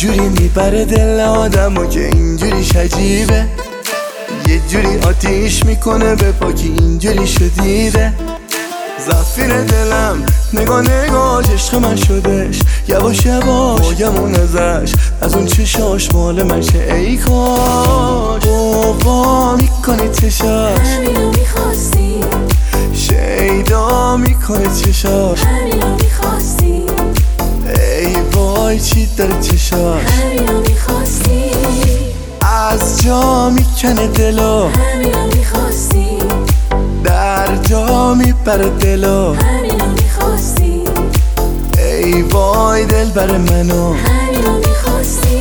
جوری میبره دل آدمو که اینجوریش عجیبه، یه جوری آتیش میکنه به پاکی اینجوری شدیده. زفیر دلم نگاه نگاهش عشق من شدش، یواش یواش باگمون ازش، از اون چشاش مال من شه ای کاش. بابا میکنه چشاش همینو میخواستی، شیدا میکنه چشاش همینو میخواستی، ای وای چی داره چشاش، همینو میخواستی، از جا میکنه دلو، همینو میخواستی، در جا میبره دلو، همینو میخواستی، ای وای دل بر منو. همینو میخواستی.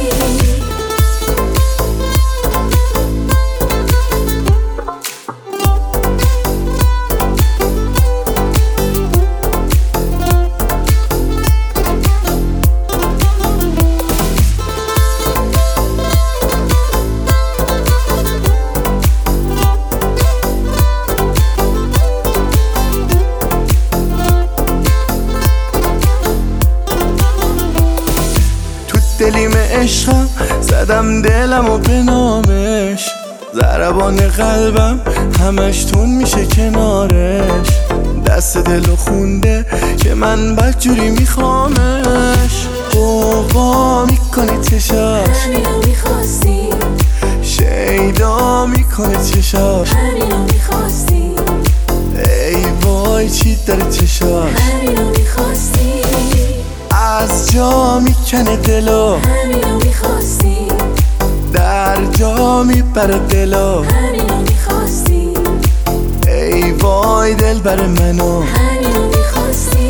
دلیم عشقم زدم دلم و به نامش، ضربان قلبم همش تون میشه کنارش، دست دلو خونده که من بدجوری میخوامش. بابا میکنه چشاش همینو میخواستی، شیدا میکنه چشاش، همینو میخواستی، ای وای چی داره چشاش، همینو میخواستی، از جا میکنه دلو، همینو میخواستی، در جا میبره دلو، همینو میخواستی، ای وای دل بر منو. همینو میخواستی.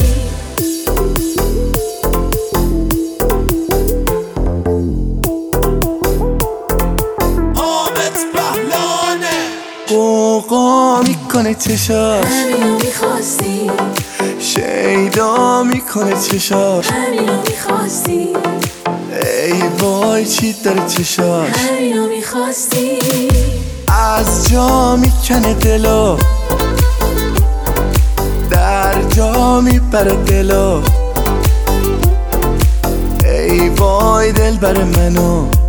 قوقا میکنه چشاش همینو میخواستی، شیدا میکنه چشاش، همینو میخواستی، ای وای چی داره چشاش، همینو میخواستی، از جا میکنه دلو، در جا میبره دلو، ای وای دل بر منو.